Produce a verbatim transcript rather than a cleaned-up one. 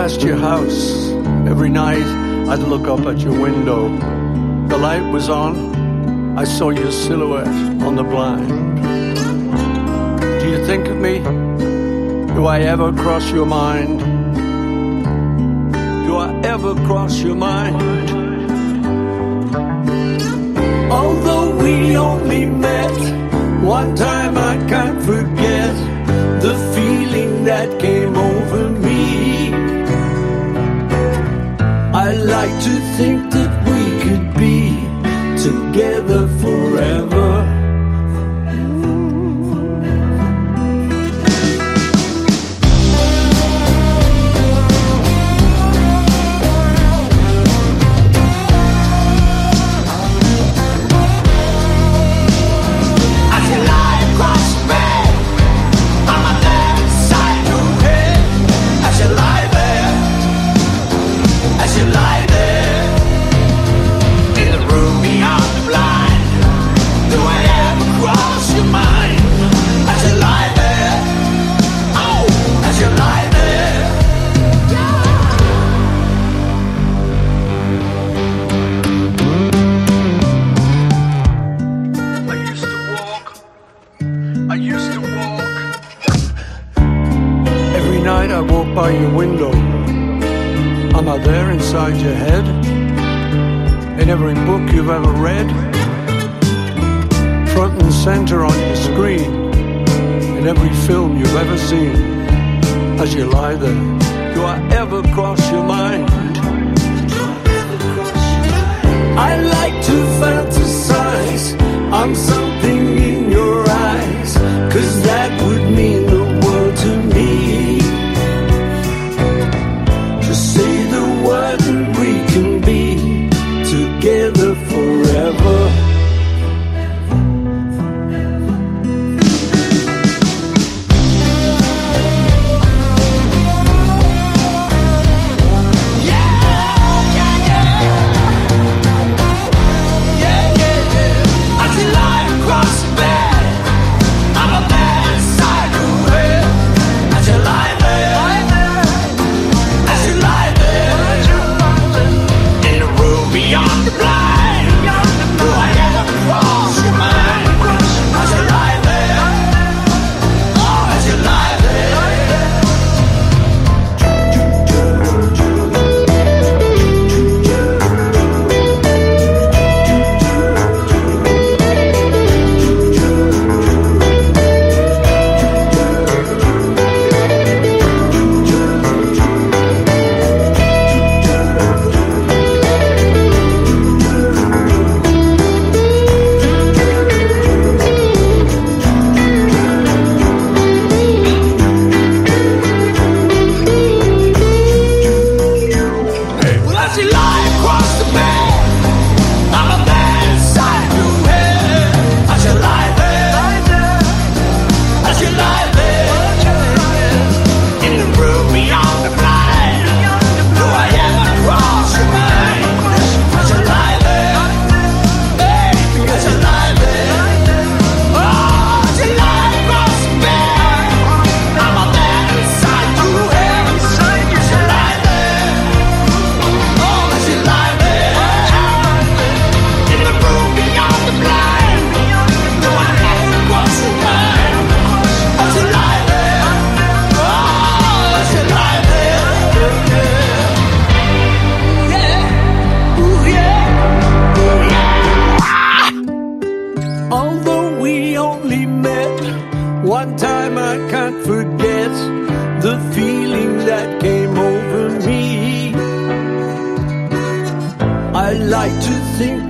past your house. Every night I'd look up at your window. The light was on. I saw your silhouette on the blind. Do you think of me? Do I ever cross your mind? Do I ever cross your mind? Although we only met one time, I can't forget the feeling that came over me. I like to think that we could be together forever. I used to walk. Every night I walk by your window. Am I there inside your head? In every book you've ever read, front and center on your screen, in every film you've ever seen. As you lie there, do I ever cross your mind? I like to fantasize I'm something in your eyes, 'cause that would mean the world to me. Just say the word and we can be together forever. Although we only met one time, I can't forget the feeling that came over me. I like to think